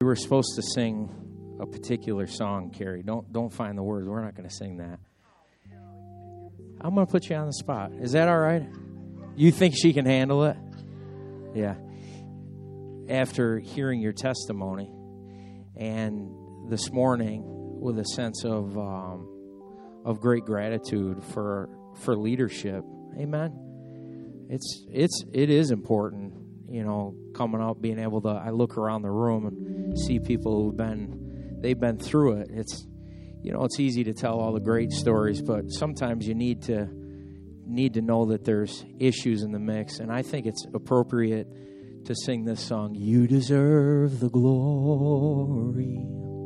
were supposed to sing a particular song, Carrie. Don't find the words. We're not going to sing that. I'm going to put you on the spot. Is that all right? You think she can handle it? Yeah. After hearing your testimony, and this morning with a sense of great gratitude for leadership, amen. It is important, coming out, being able to. I look around the room and see people they've been through it. It's easy to tell all the great stories, but sometimes you need to know that there's issues in the mix, and I think it's appropriate to sing this song, You Deserve the Glory.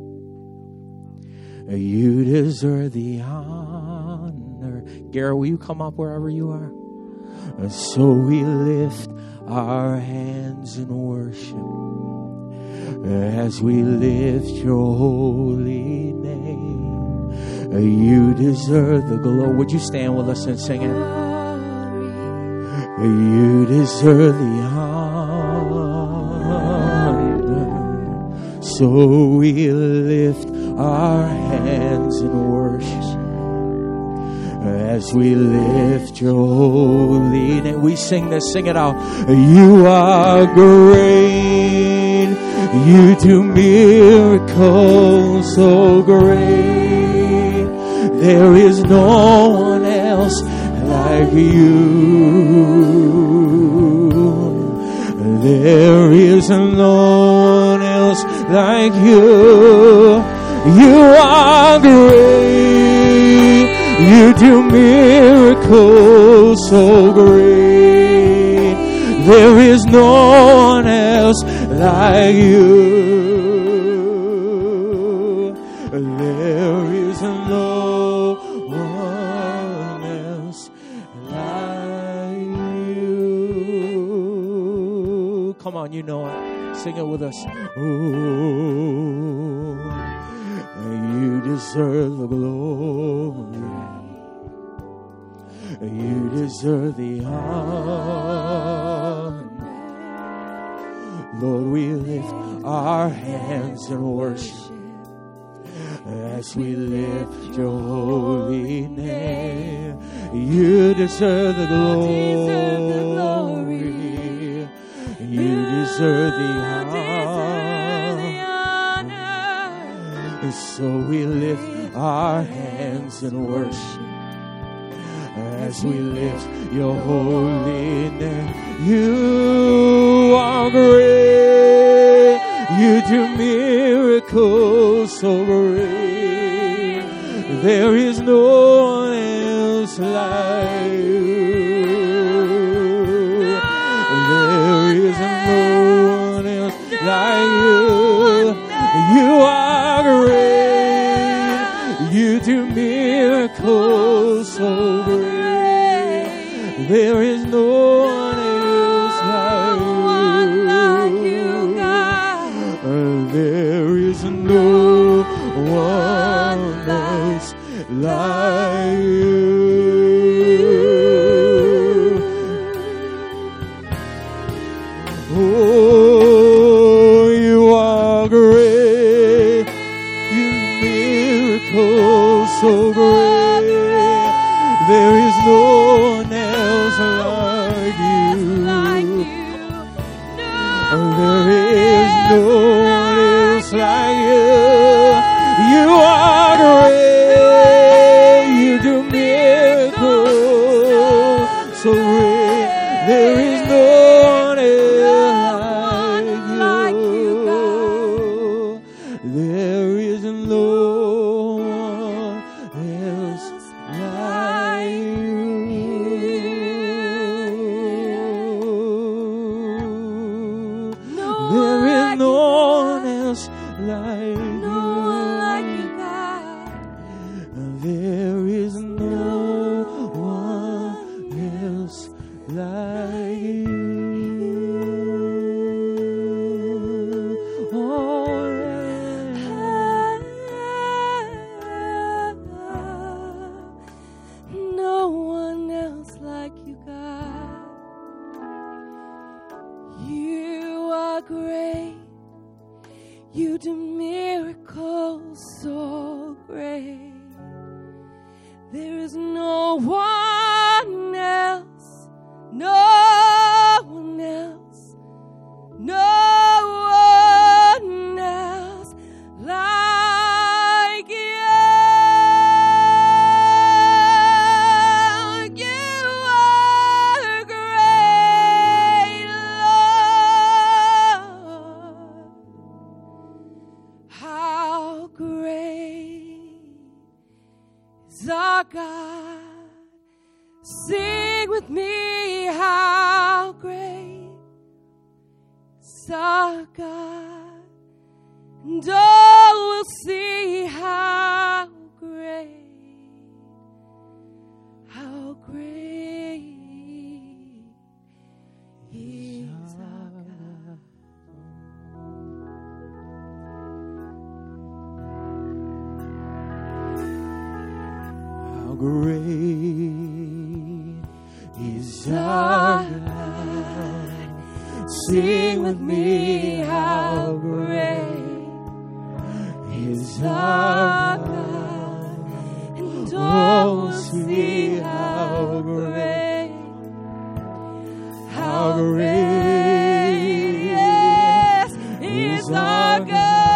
You deserve the honor. Garrett, will you come up wherever you are? And so we lift our hands in worship as we lift your holy name. You deserve the glory. Would you stand with us and sing it? You deserve the honor. So we lift our hands in worship as we lift your holy name. We sing this, sing it out. You are great. You do miracles so great. There is no one else like you. There is no one else like you. You are great. You do miracles so great. There is no one else like you. There is no one else like you. Come on, you know it. Sing it with us. Oh, you deserve the glory. You deserve the honor. Lord, we lift our hands in worship as we lift your holy name. You deserve the glory. You deserve the honor. So we lift our hands in worship as we lift your holy name. You are great. You do miracles so great. There is no one else like you. There is no one else like you. You are great. You do miracles so great. There is no one else like you, God. There is no one else like you. Oh, you are great. You miracles so great. There is no one else like you. There is no one else like you. You are great. You do miracles so great. There is no one else like you. There is no one else like you. There is no one else like you. There is no one else like you. Oh, no one else like you, God. You are great. You You do miracles so great. There is no one else, no one else, no one else like you. You are great, Lord. How great is our God. Sing with me, how great is our God. And oh, we'll see how great is our God. How great is our God. Sing with me, how great is our God. And oh, we'll see how great yes, is our God.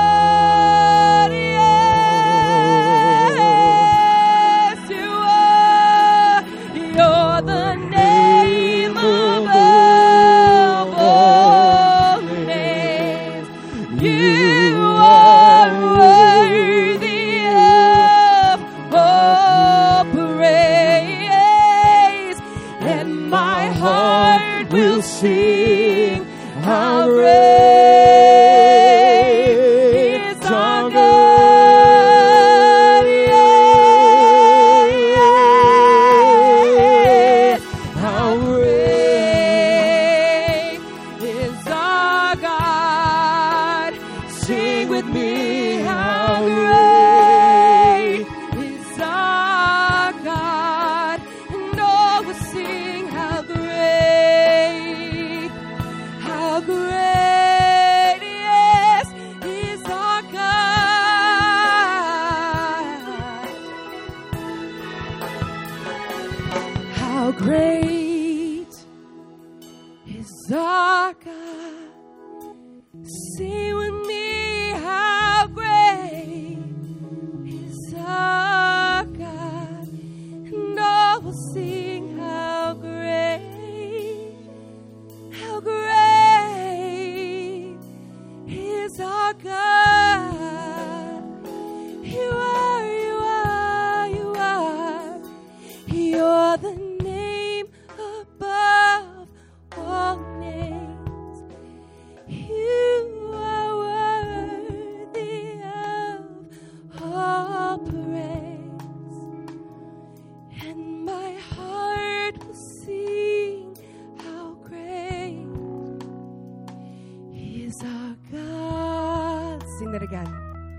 Yes, you are. You're the name above all names. You are worthy of all praise, and my heart will sing how great is our God. Yes, how great is our God. Sing with me, how great is our God. And all will sing how great, yes, is our God. How great is our God. Sing with me, how great is our God. And all will sing how great is our God. You are, you're the name above all names. You are worthy of all praise, and my heart will sing how great is our God. Sing that again.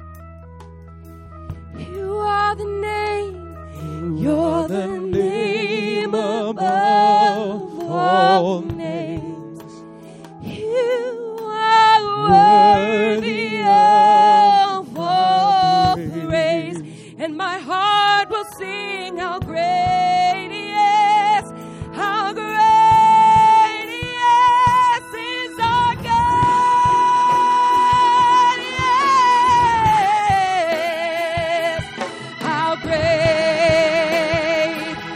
You are the name. You're the name above all names. You are worthy of all praise, and my heart will sing how great, yes, how great, yes, is our God. Yes, how great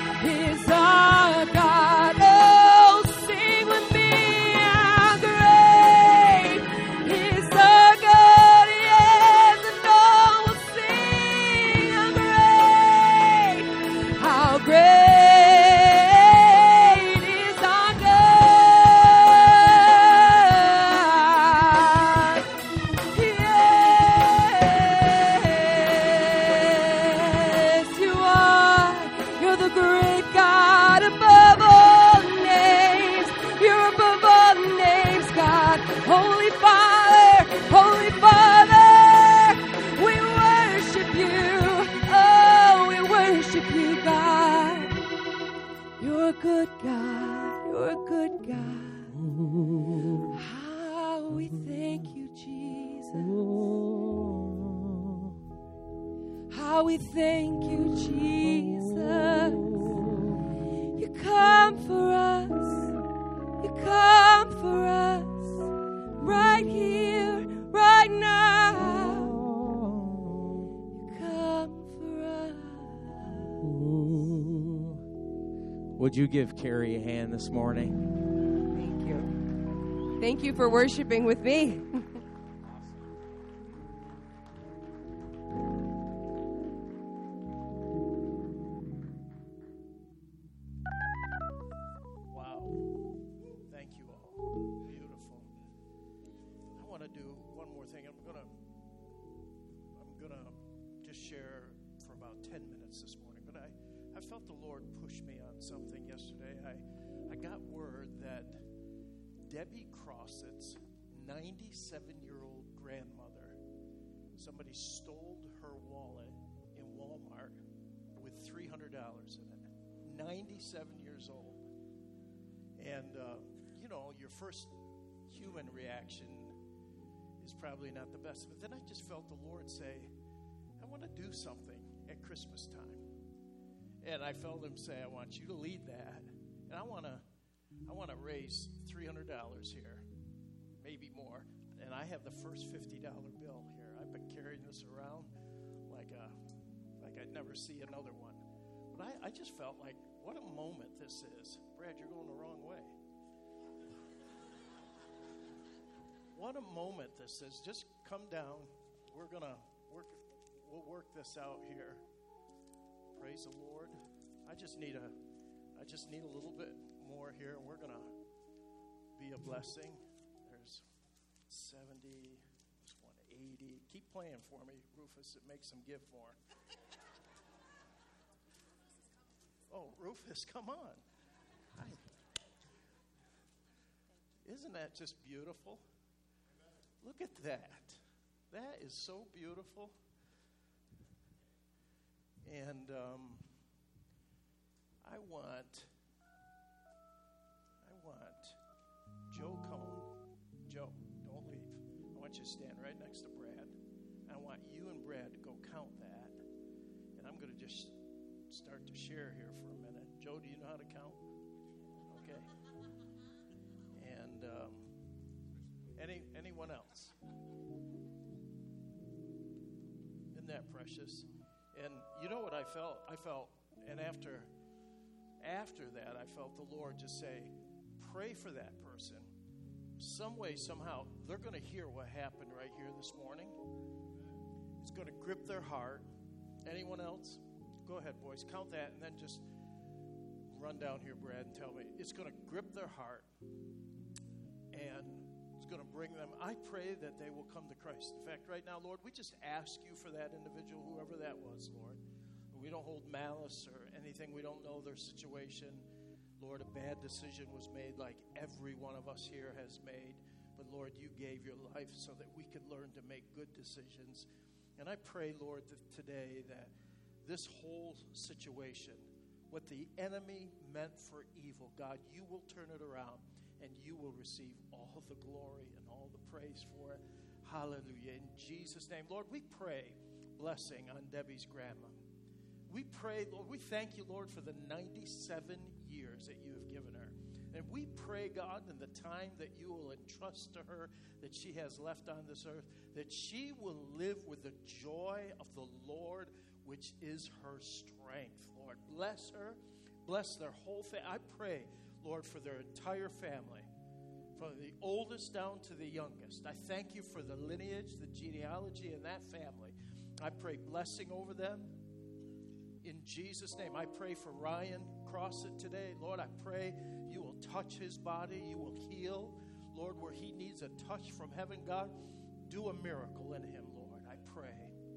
Oh, we thank you, Jesus. You come for us. You come for us. Right here, right now. You come for us. Ooh. Would you give Carrie a hand this morning? Thank you. Thank you for worshiping with me. Wow. Thank you all. Beautiful. I want to do one more thing. I'm gonna just share for about 10 minutes this morning. But I felt the Lord push me on something yesterday. I got word that Debbie Crossett's 97-year-old grandmother, somebody stole her wallet in Walmart with $300 in it. 97 years old. And, your first human reaction is probably not the best. But then I just felt the Lord say, I want to do something at Christmas time. And I felt him say, I want you to lead that. And I want to raise $300 here, maybe more. And I have the first $50 bill here. I've been carrying this around like I'd never see another one. But I just felt like, what a moment this is. Brad, you're going the wrong way. What a moment this is. Just come down. We'll work this out here. Praise the Lord. I just need a little bit more here, and we're going to be a blessing. There's 70, there's 180. Keep playing for me, Rufus. It makes them give more. Oh, Rufus, come on. Hi. Isn't that just beautiful? Look at that. That is so beautiful. And I want Joe Cone. Joe, don't leave. I want you to stand right next to Brad. I want you and Brad to go count that. And I'm going to just start to share here for a minute. Joe, do you know how to count? Okay. And anyone else? Isn't that precious? And you know what I felt? And after that, I felt the Lord just say, pray for that person. Some way, somehow, they're going to hear what happened right here this morning. It's going to grip their heart. Anyone else? Go ahead, boys. Count that, and then just run down here, Brad, and tell me. It's going to grip their heart, and it's going to bring them. I pray that they will come to Christ. In fact, right now, Lord, we just ask you for that individual, whoever that was, Lord. We don't hold malice or anything. We don't know their situation. Lord, a bad decision was made like every one of us here has made. But, Lord, you gave your life so that we could learn to make good decisions. And I pray, Lord, that today that this whole situation, what the enemy meant for evil, God, you will turn it around and you will receive all the glory and all the praise for it. Hallelujah. In Jesus' name, Lord, we pray blessing on Debbie's grandma. We pray, Lord, we thank you, Lord, for the 97 years that you have given her. And we pray, God, in the time that you will entrust to her that she has left on this earth, that she will live with the joy of the Lord, which is her strength. Lord, bless her. Bless their whole family. I pray, Lord, for their entire family, from the oldest down to the youngest. I thank you for the lineage, the genealogy in that family. I pray blessing over them. In Jesus' name, I pray for Ryan Crossett today. Lord, I pray you will touch his body. You will heal. Lord, where he needs a touch from heaven, God, do a miracle in him, Lord. I pray.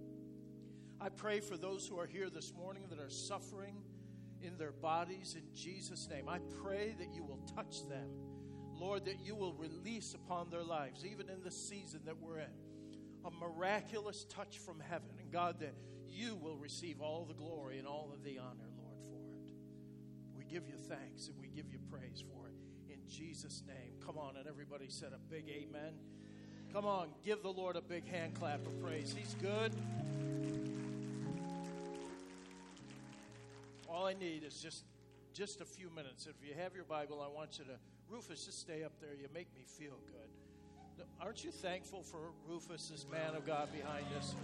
I pray for those who are here this morning that are suffering in their bodies in Jesus' name. I pray that you will touch them. Lord, that you will release upon their lives, even in the season that we're in, a miraculous touch from heaven. And God, that you will receive all the glory and all of the honor, Lord, for it. We give you thanks and we give you praise for it. In Jesus' name. Come on, and everybody said a big amen. Come on, give the Lord a big hand clap of praise. He's good. All I need is just a few minutes. If you have your Bible, I want you to, Rufus, just stay up there. You make me feel good. Aren't you thankful for Rufus, this man of God behind us?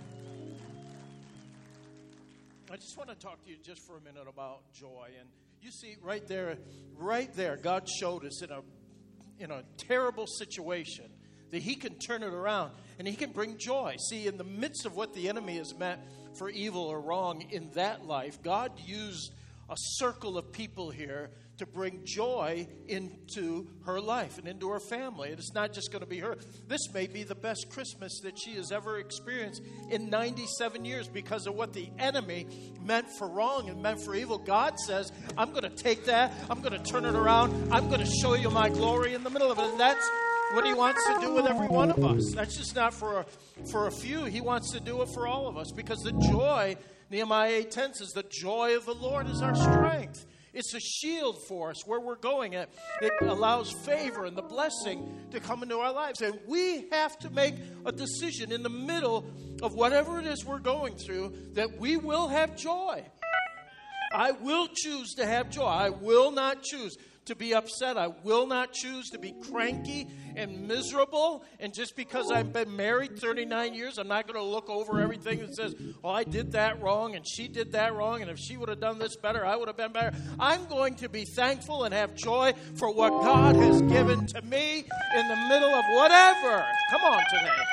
I just want to talk to you just for a minute about joy. And you see right there, God showed us in a terrible situation that he can turn it around and he can bring joy. See, in the midst of what the enemy has meant for evil or wrong in that life, God used a circle of people here to bring joy into her life and into her family. And it's not just going to be her. This may be the best Christmas that she has ever experienced in 97 years because of what the enemy meant for wrong and meant for evil. God says, I'm going to take that, I'm going to turn it around, I'm going to show you my glory in the middle of it. And that's what he wants to do with every one of us. That's just not for a few. He wants to do it for all of us, because the joy, Nehemiah 8:10 says, the joy of the Lord is our strength. It's a shield for us where we're going. It allows favor and the blessing to come into our lives. And we have to make a decision in the middle of whatever it is we're going through that we will have joy. I will choose to have joy. I will not choose to be upset. I will not choose to be cranky and miserable. And just because I've been married 39 years, I'm not going to look over everything that says, oh, I did that wrong and she did that wrong, and if she would have done this better, I would have been better. I'm going to be thankful and have joy for what God has given to me in the middle of whatever. Come on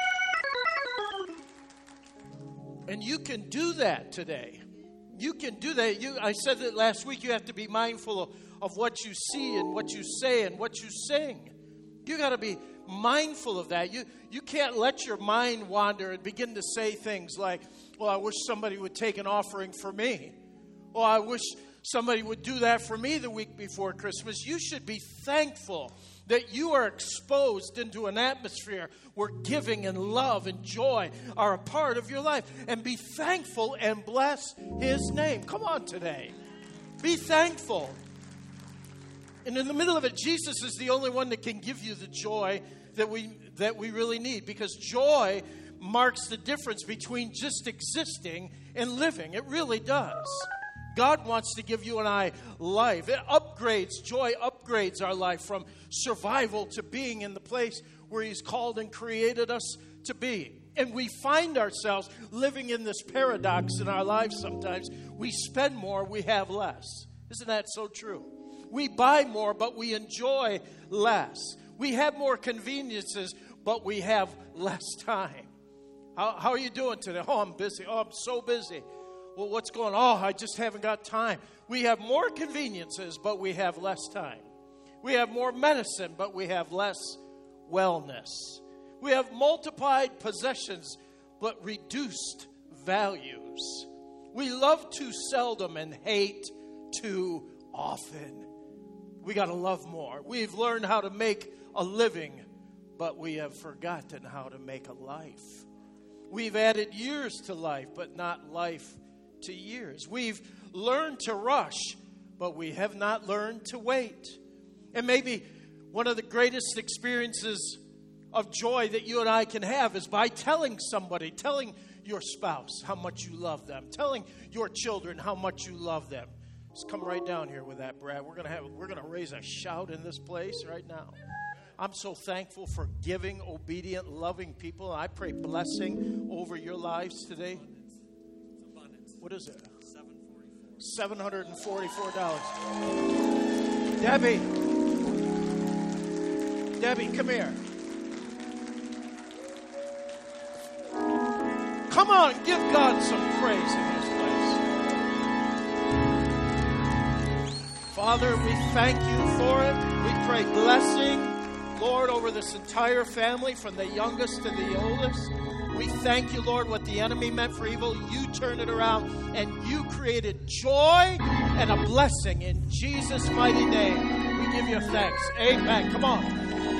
today. And you can do that today. You can do that. I said that last week. You have to be mindful of what you see and what you say and what you sing. You got to be mindful of that. You can't let your mind wander and begin to say things like, well, I wish somebody would take an offering for me. Well, I wish somebody would do that for me the week before Christmas. You should be thankful that you are exposed into an atmosphere where giving and love and joy are a part of your life. And be thankful and bless his name. Come on today. Be thankful. And in the middle of it, Jesus is the only one that can give you the joy that we really need. Because joy marks the difference between just existing and living. It really does. God wants to give you and I life. Joy upgrades our life from survival to being in the place where he's called and created us to be. And we find ourselves living in this paradox in our lives sometimes. We spend more, we have less. Isn't that so true? We buy more, but we enjoy less. We have more conveniences, but we have less time. How are you doing today? Oh, I'm busy. Oh, I'm so busy. Well, what's going on? Oh, I just haven't got time. We have more conveniences, but we have less time. We have more medicine, but we have less wellness. We have multiplied possessions, but reduced values. We love too seldom and hate too often. We got to love more. We've learned how to make a living, but we have forgotten how to make a life. We've added years to life, but not life to years. We've learned to rush, but we have not learned to wait. And maybe one of the greatest experiences of joy that you and I can have is by telling your spouse how much you love them, telling your children how much you love them. Just come right down here with that, Brad. We're gonna raise a shout in this place right now. I'm so thankful for giving, obedient, loving people. I pray blessing over your lives today. What is it? $744. Debbie, come here. Come on, give God some praise in this place. Father, we thank you for it. We pray blessing, Lord, over this entire family, from the youngest to the oldest. We thank you, Lord, what the enemy meant for evil. You turned it around and you created joy and a blessing in Jesus' mighty name. We give you thanks. Amen. Come on.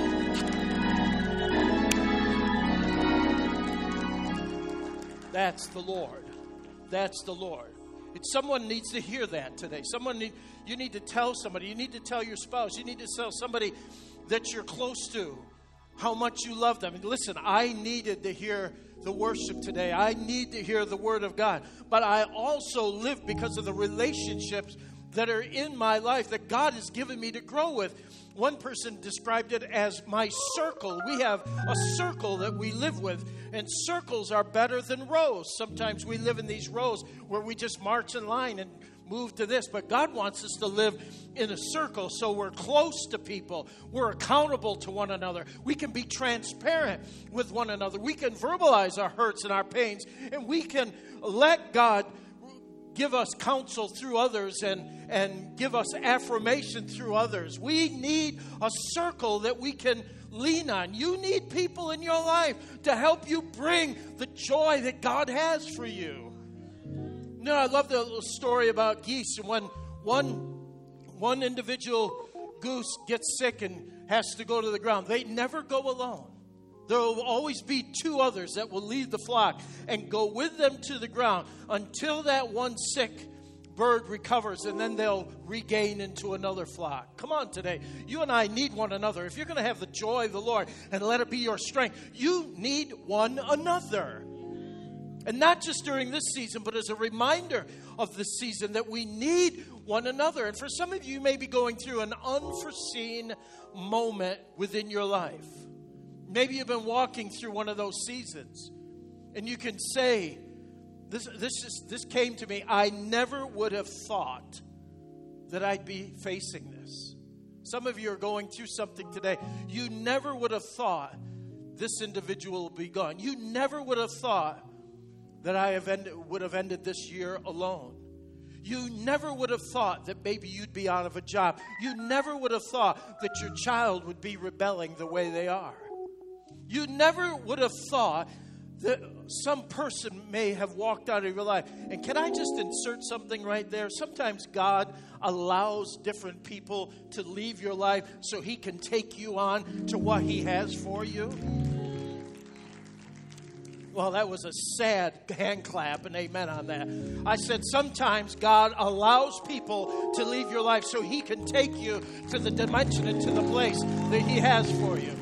That's the Lord. That's the Lord. Someone needs to hear that today. You need to tell somebody. You need to tell your spouse. You need to tell somebody that you're close to how much you love them. And listen, I needed to hear the worship today. I need to hear the Word of God. But I also live because of the relationships that are in my life that God has given me to grow with. One person described it as my circle. We have a circle that we live with, and circles are better than rows. Sometimes we live in these rows where we just march in line and move to this, but God wants us to live in a circle so we're close to people. We're accountable to one another. We can be transparent with one another. We can verbalize our hurts and our pains, and we can let God give us counsel through others and give us affirmation through others. We need a circle that we can lean on. You need people in your life to help you bring the joy that God has for you. You know, I love the little story about geese. And when one individual goose gets sick and has to go to the ground, they never go alone. There will always be two others that will lead the flock and go with them to the ground until that one sick bird recovers, and then they'll regain into another flock. Come on today. You and I need one another. If you're going to have the joy of the Lord and let it be your strength, you need one another. And not just during this season, but as a reminder of this season that we need one another. And for some of you, you may be going through an unforeseen moment within your life. Maybe you've been walking through one of those seasons, and you can say, this came to me. I never would have thought that I'd be facing this. Some of you are going through something today. You never would have thought this individual will be gone. You never would have thought that I would have ended this year alone. You never would have thought that maybe you'd be out of a job. You never would have thought that your child would be rebelling the way they are. You never would have thought that some person may have walked out of your life. And can I just insert something right there? Sometimes God allows different people to leave your life so He can take you on to what He has for you. Well, that was a sad hand clap and amen on that. I said sometimes God allows people to leave your life so He can take you to the dimension and to the place that He has for you.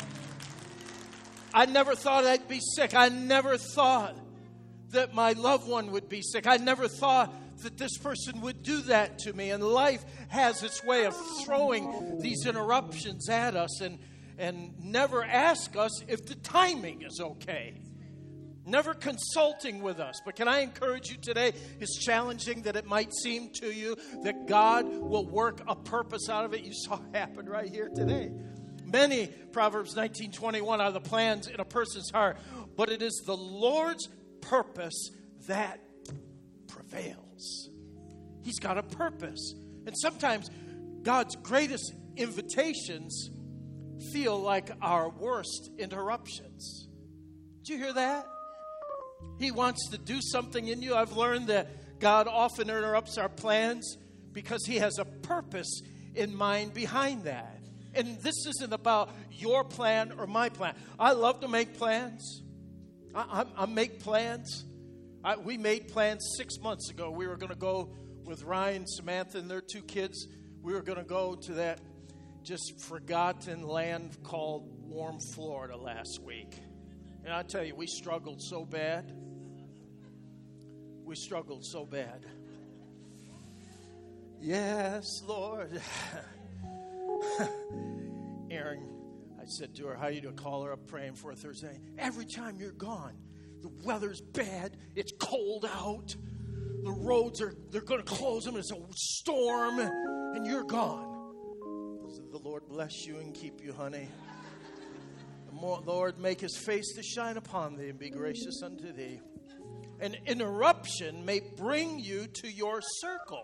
I never thought I'd be sick. I never thought that my loved one would be sick. I never thought that this person would do that to me. And life has its way of throwing these interruptions at us and never ask us if the timing is okay. Never consulting with us. But can I encourage you today, as challenging that it might seem to you, that God will work a purpose out of it? You saw it happen right here today. Many, Proverbs 19:21, are the plans in a person's heart, but it is the Lord's purpose that prevails. He's got a purpose. And sometimes God's greatest invitations feel like our worst interruptions. Did you hear that? He wants to do something in you. I've learned that God often interrupts our plans because He has a purpose in mind behind that. And this isn't about your plan or my plan. I love to make plans. I make plans. We made plans 6 months ago. We were going to go with Ryan, Samantha, and their two kids. We were going to go to that just forgotten land called Warm, Florida last week. And I tell you, we struggled so bad. We struggled so bad. Yes, Lord. Erin, I said to her, how you doing? Call her up praying for her Thursday. Every time you're gone, the weather's bad. It's cold out. The roads they're going to close them. It's a storm, and you're gone. The Lord bless you and keep you, honey. The Lord make His face to shine upon thee and be gracious unto thee. An interruption may bring you to your circle.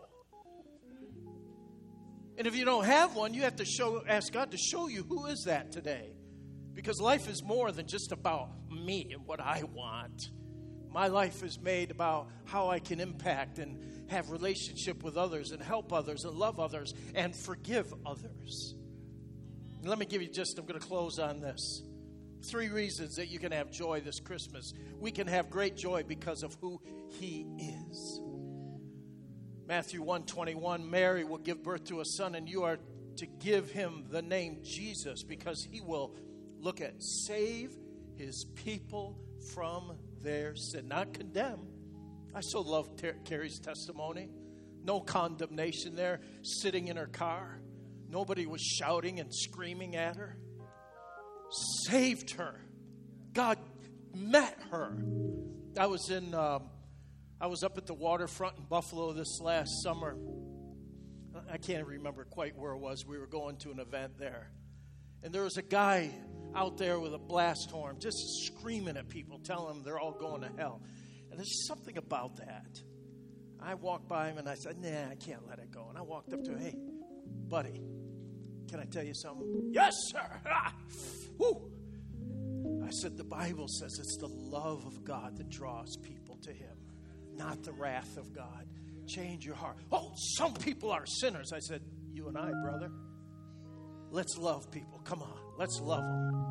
And if you don't have one, you have to ask God to show you who is that today. Because life is more than just about me and what I want. My life is made about how I can impact and have relationship with others and help others and love others and forgive others. And let me give you I'm going to close on this. 3 reasons that you can have joy this Christmas. We can have great joy because of who He is. Matthew 1:21, Mary will give birth to a son, and you are to give him the name Jesus because He will Look at save his people from their sin, not condemn. I so love Carrie's testimony. No condemnation there, sitting in her car. Nobody was shouting and screaming at her. Saved her. God met her. I was up at the waterfront in Buffalo this last summer. I can't remember quite where it was. We were going to an event there. And there was a guy out there with a blast horn just screaming at people, telling them they're all going to hell. And there's something about that. I walked by him and I said, nah, I can't let it go. And I walked up to him, hey, buddy, can I tell you something? Yes, sir. Ah, whoo. I said, the Bible says it's the love of God that draws people to him, not the wrath of God. Change your heart. Oh, some people are sinners. I said, you and I, brother, let's love people. Come on, let's love them.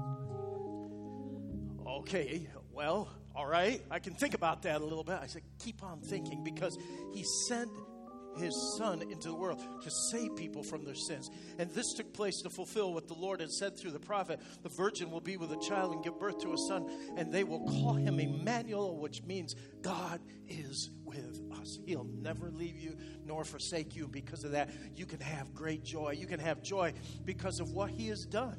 Okay, well, all right. I can think about that a little bit. I said, keep on thinking, because he sent his son into the world to save people from their sins. And this took place to fulfill what the Lord had said through the prophet. The virgin will be with a child and give birth to a son, and they will call him Emmanuel, which means God is with us. He'll never leave you nor forsake you. Because of that, you can have great joy. You can have joy because of what he has done.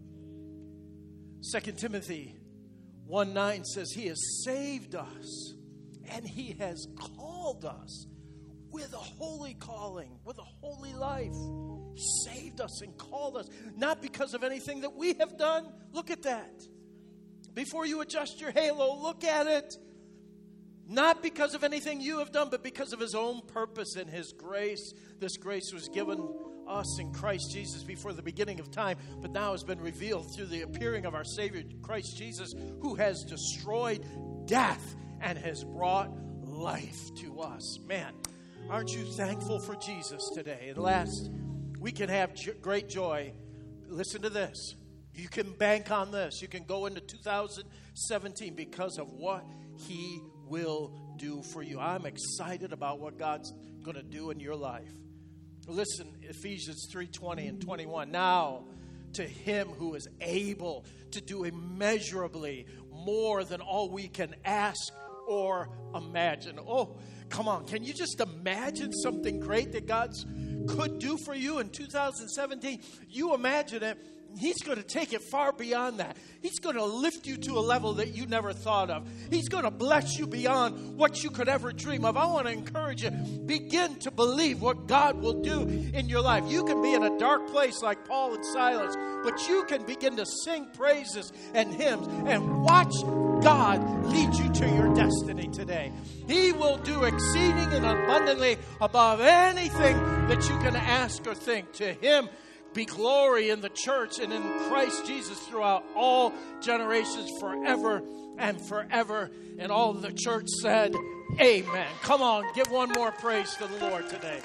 2 Timothy 1:9 says he has saved us and he has called us with a holy calling, with a holy life. He saved us and called us, not because of anything that we have done. Look at that. Before you adjust your halo, look at it. Not because of anything you have done, but because of his own purpose and his grace. This grace was given us in Christ Jesus before the beginning of time, but now has been revealed through the appearing of our Savior, Christ Jesus, who has destroyed death and has brought life to us. Man, aren't you thankful for Jesus today? And last, we can have great joy. Listen to this. You can bank on this. You can go into 2017 because of what he will do for you. I'm excited about what God's going to do in your life. Listen, Ephesians 3:20 and 21. Now, to him who is able to do immeasurably more than all we can ask or imagine. Oh, come on. Can you just imagine something great that God could do for you in 2017? You imagine it. He's going to take it far beyond that. He's going to lift you to a level that you never thought of. He's going to bless you beyond what you could ever dream of. I want to encourage you, begin to believe what God will do in your life. You can be in a dark place like Paul and Silas, but you can begin to sing praises and hymns and watch God lead you to your destiny today. He will do exceeding and abundantly above anything that you can ask or think. To him be glory in the church and in Christ Jesus throughout all generations, forever and forever. And all of the church said, amen. Come on, give one more praise to the Lord today.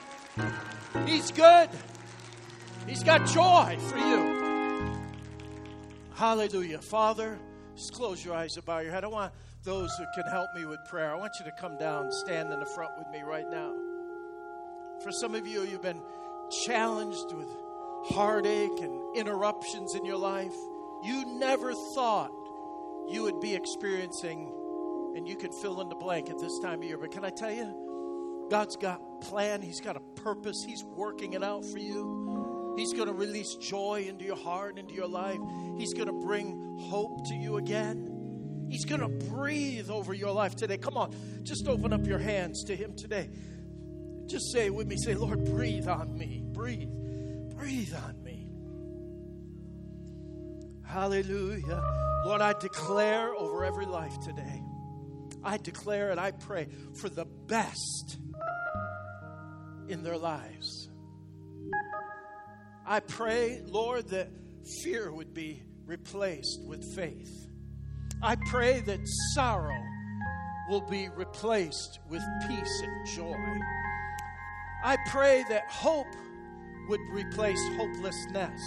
He's good. He's got joy for you. Hallelujah. Father, just close your eyes and bow your head. I want those who can help me with prayer. I want you to come down, stand in the front with me right now. For some of you, you've been challenged with heartache and interruptions in your life. You never thought you would be experiencing, and you can fill in the blank at this time of year. But can I tell you, God's got a plan. He's got a purpose. He's working it out for you. He's going to release joy into your heart, into your life. He's going to bring hope to you again. He's going to breathe over your life today. Come on, just open up your hands to him today. Just say it with me. Say, Lord, breathe on me. Breathe. Breathe on me. Hallelujah. Lord, I declare over every life today, I declare and I pray for the best in their lives. I pray, Lord, that fear would be replaced with faith. I pray that sorrow will be replaced with peace and joy. I pray that hope would replace hopelessness.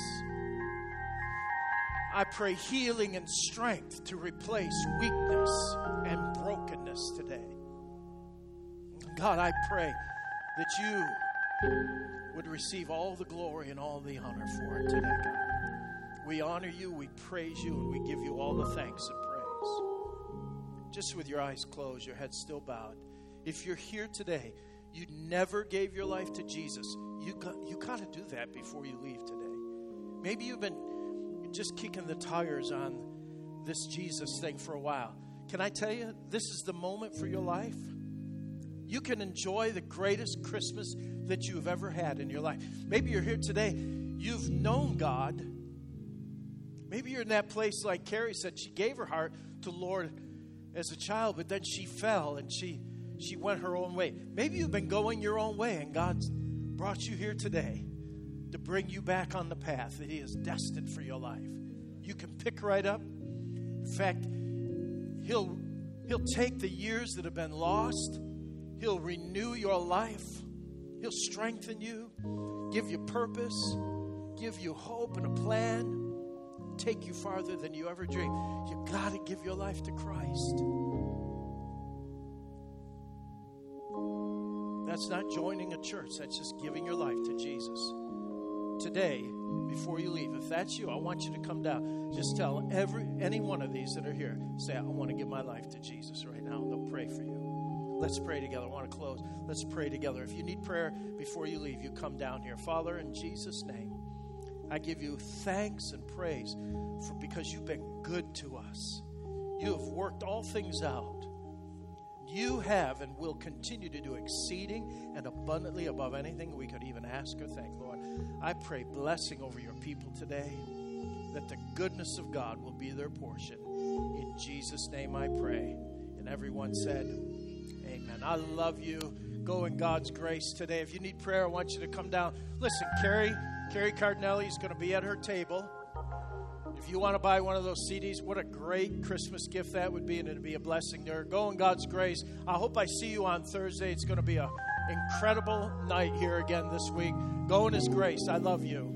I pray healing and strength to replace weakness and brokenness today. God, I pray that you would receive all the glory and all the honor for it today, God. We honor you, we praise you, and we give you all the thanks and praise. Just with your eyes closed, your head still bowed. If you're here today, you never gave your life to Jesus, you got to do that before you leave today. Maybe you've been just kicking the tires on this Jesus thing for a while. Can I tell you, this is the moment for your life. You can enjoy the greatest Christmas that you've ever had in your life. Maybe you're here today, you've known God. Maybe you're in that place like Carrie said, she gave her heart to the Lord as a child, but then she fell and she went her own way. Maybe you've been going your own way and God's brought you here today to bring you back on the path that He is destined for your life. You can pick right up. In fact, He'll take the years that have been lost. He'll renew your life. He'll strengthen you, give you purpose, give you hope and a plan, take you farther than you ever dreamed. You got to give your life to Christ. That's not joining a church. That's just giving your life to Jesus. Today, before you leave, if that's you, I want you to come down. Just tell any one of these that are here, say, I want to give my life to Jesus right now. They'll pray for you. Let's pray together. I want to close. Let's pray together. If you need prayer before you leave, you come down here. Father, in Jesus' name, I give you thanks and praise because you've been good to us. You have worked all things out. You have and will continue to do exceeding and abundantly above anything we could even ask or think, Lord. I pray blessing over your people today, that the goodness of God will be their portion. In Jesus' name I pray. And everyone said, amen. I love you. Go in God's grace today. If you need prayer, I want you to come down. Listen, Carrie Cardinelli is going to be at her table. If you want to buy one of those CDs, what a great Christmas gift that would be, and it'd be a blessing there. Go in God's grace. I hope I see you on Thursday. It's going to be an incredible night here again this week. Go in His grace. I love you.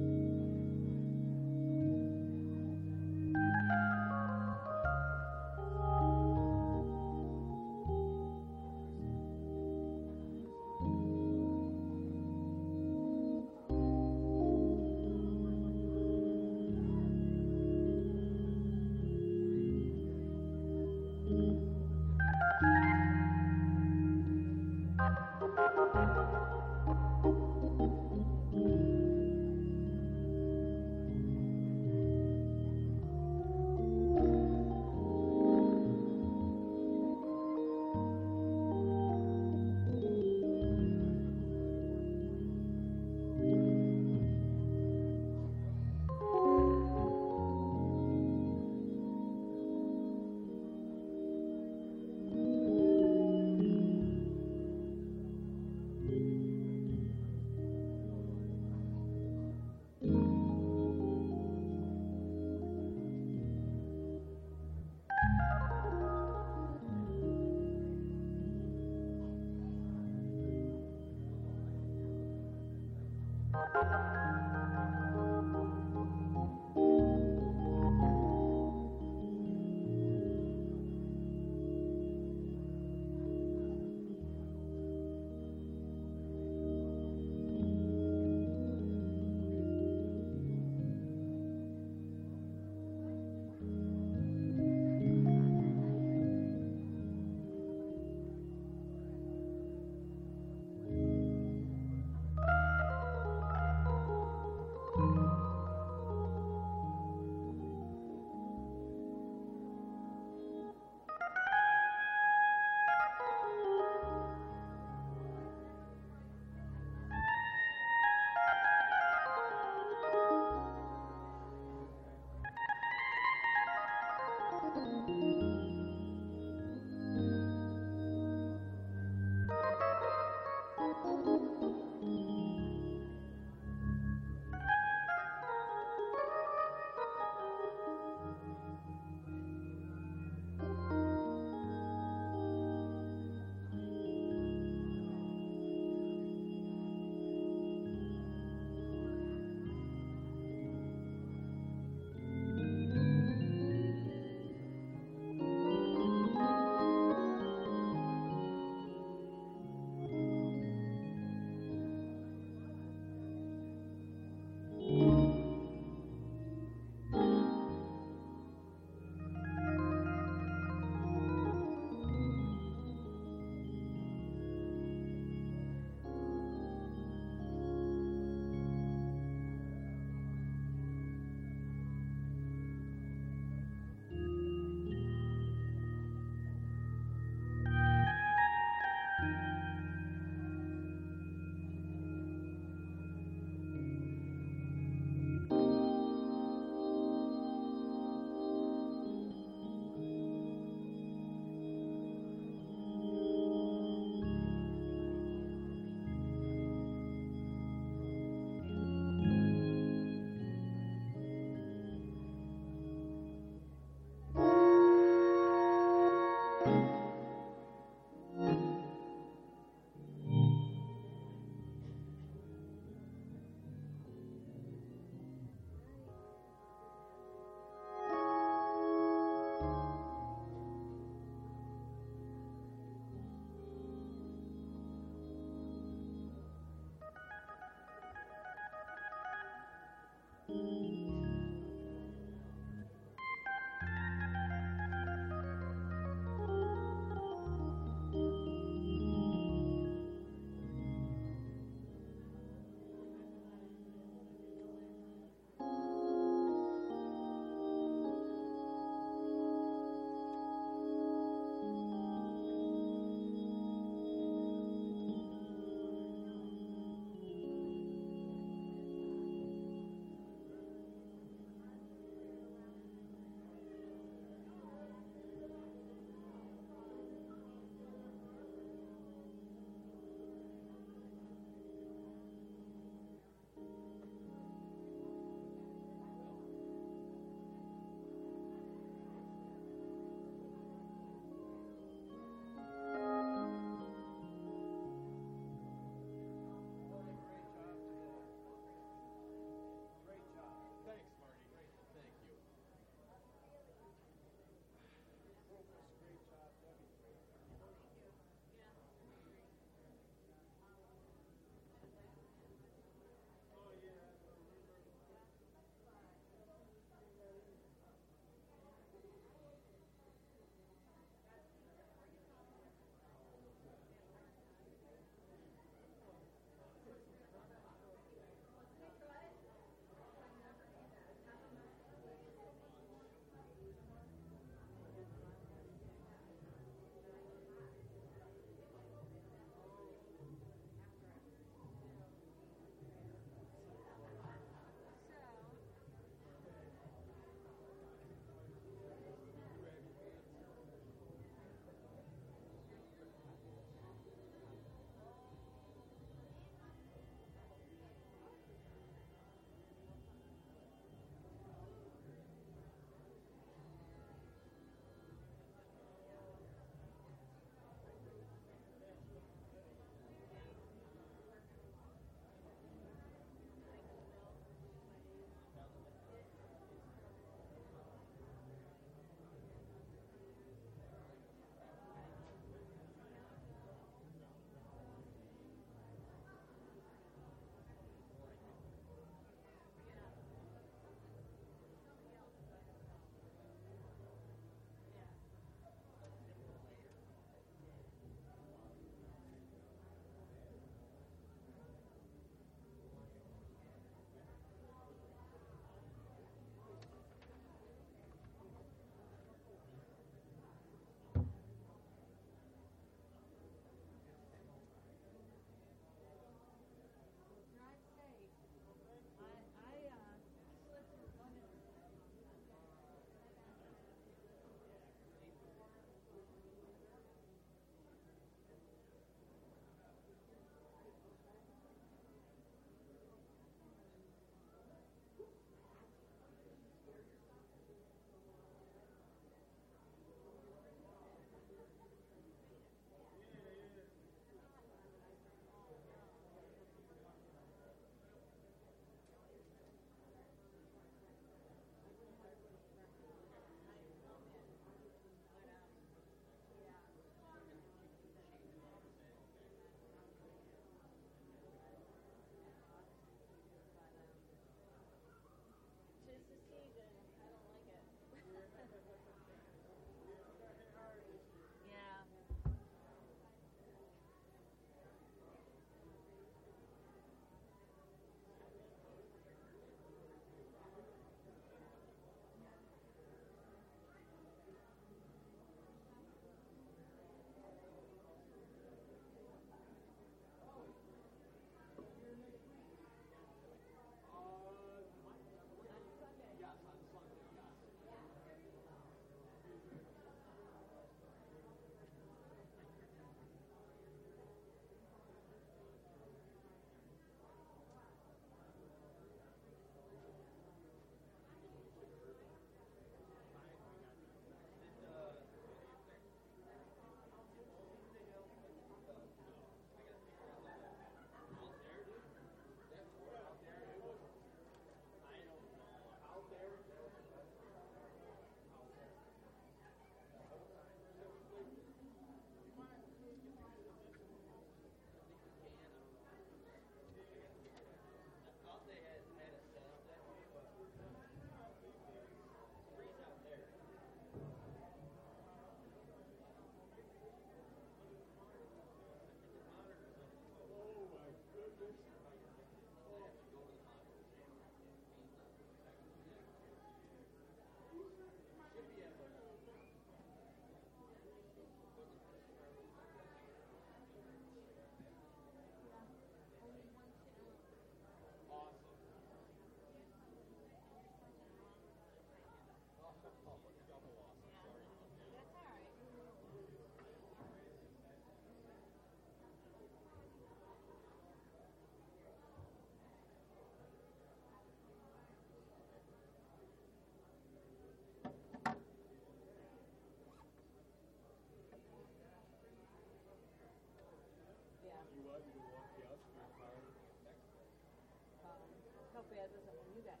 bad was it when you got